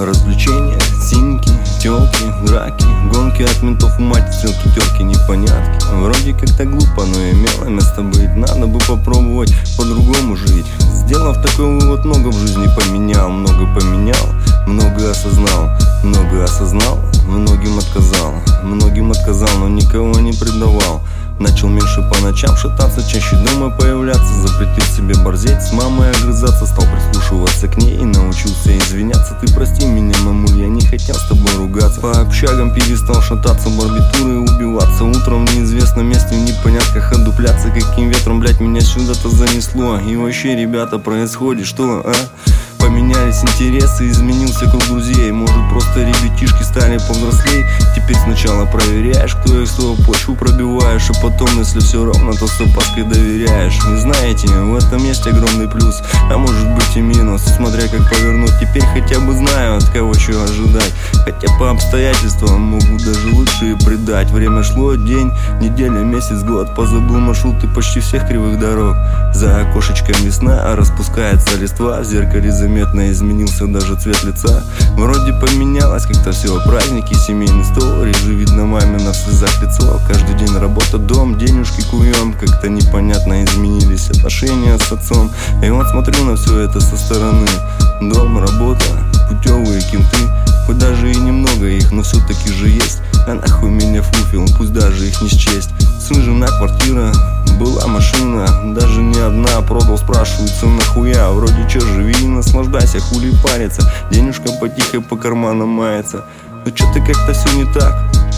Развлечения, синьки, тёлки, драки, гонки от ментов, мать, стрелки, терки, непонятки. Вроде как-то глупо, но имело место быть. Надо бы попробовать по-другому жить. Сделав такой вывод, много в жизни поменял. Много поменял, много осознал, многим отказал, но никого не предавал. Начал меньше по ночам шататься, чаще дома появляться. Запретил себе борзеть, с мамой огрызаться. Стал прислушиваться к ней и научился извиняться. Ты прости меня, мамуль, я не хотел с тобой ругаться. По общагам перестал шататься, барбитуры убиваться. Утром в неизвестном месте, в непонятках отдупляться. Каким ветром, блять, меня сюда-то занесло? И вообще, ребята, происходит что, а? Поменялись интересы, изменился круг друзей. Может, просто ребятишки стали повзрослей. Теперь сначала проверяешь, кто их что, почву пробиваешь, а потом, если все ровно, то с опаской доверяешь. И знаете, в этом есть огромный плюс, а может быть и минус, смотря как повернуть. Теперь хотя бы знаю, от кого чего ожидать. Хотя по обстоятельствам могу даже лучшие предать. Время шло, день, неделя, месяц, год. Позабыл маршруты почти всех кривых дорог. За окошечком весна, распускается листва. В зеркале заметно изменился даже цвет лица. Вроде поменялось как-то все, праздники, семейный стол. Реже видно мамина в слезах лицо. Каждый день работа, дом, денежки куем. Как-то непонятно изменились отношения с отцом. И вот смотрю на все это со стороны. Дом, работа, путевые кенты. Хоть даже и немного их, но все-таки же есть. А нахуй меня фуфел, пусть даже их не счесть. Сын, жена, квартира, была машина. Даже не одна, продал, спрашивается нахуя. Вроде че, живи и наслаждайся, хули париться. Денежка потихо по карманам мается. Но что-то как-то все не так.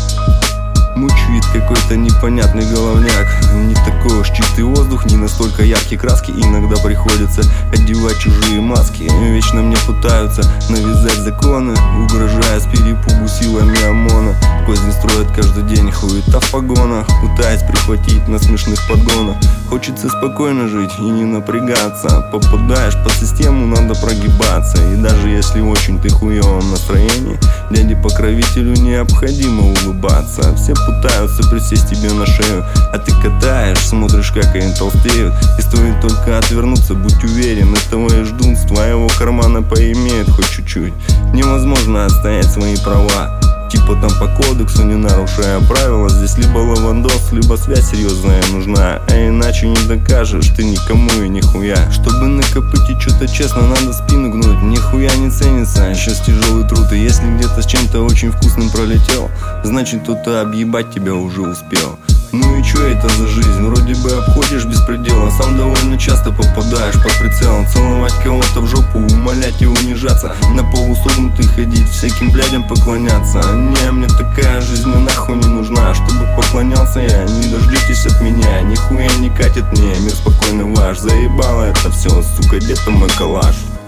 Мучает какой-то непонятный головняк. Не такой уж чистый воздух, не настолько яркие краски. Иногда приходится одевать чужие маски. Вечно мне пытаются навязать законы, угрожая с перепугу силами ОМОНа. Козни строят каждый день, хуета в погонах, пытаясь прихватить на смешных подгонах. Хочется спокойно жить и не напрягаться. Попадаешь под систему, надо прогибаться. И даже если очень ты хуёвом настроении, дяде-покровителю необходимо улыбаться. Все пытаются присесть тебе на шею, а ты катаешь, смотришь, как они толстеют. И стоит только отвернуться, будь уверен, этого и ждут. С твоего кармана поимеют хоть чуть-чуть. Невозможно отстоять свои права, типа там по кодексу, не нарушая правила. Здесь либо лавандос, либо связь серьезная нужна. А иначе не докажешь ты никому и нихуя. Чтобы накопыть и что-то честно, надо спину гнуть. Нихуя не ценится, сейчас тяжелый труд. И если где-то с чем-то очень вкусным пролетел, значит кто-то объебать тебя уже успел. Ну и чё это за жизнь? Вроде бы обходишь без предела, сам довольно часто попадаешь под прицелом. Целовать кого-то в жопу, умолять и унижаться, на полусогнутый ходить, всяким блядям поклоняться. Не, мне такая жизнь нахуй не нужна. Чтобы поклонялся я, не дождитесь от меня. Нихуя не катит мне, мир спокойно ваш. Заебало это все, сука, где-то мой калаш.